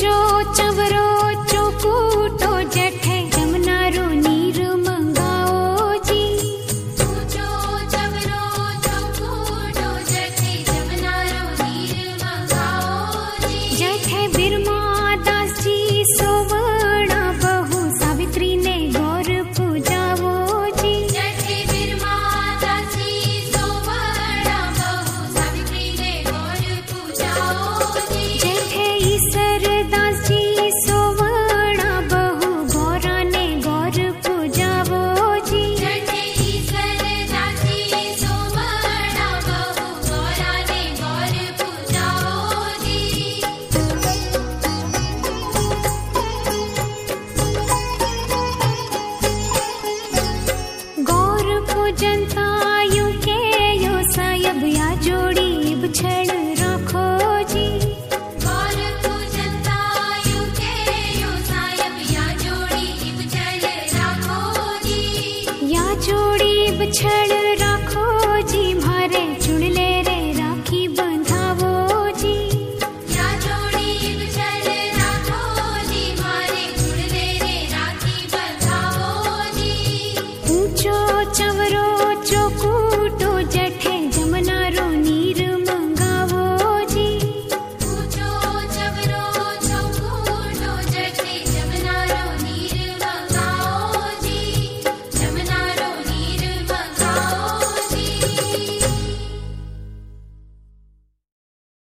चूचो चवरो चौकूटो जठे जमुना रो नीर मंगाओ जी। चूचो चवरो चौकूटो जठे जमुना रो नीर मंगाओ जी। जठे बिरमा दास जी सोवड़ा बहु सावित्री ने गौर पूजाओ जी। जठे बिरमा दास जी सोवड़ा बहु सावित्री ने गौर पूजाओ जी। जठे ईसर दास जी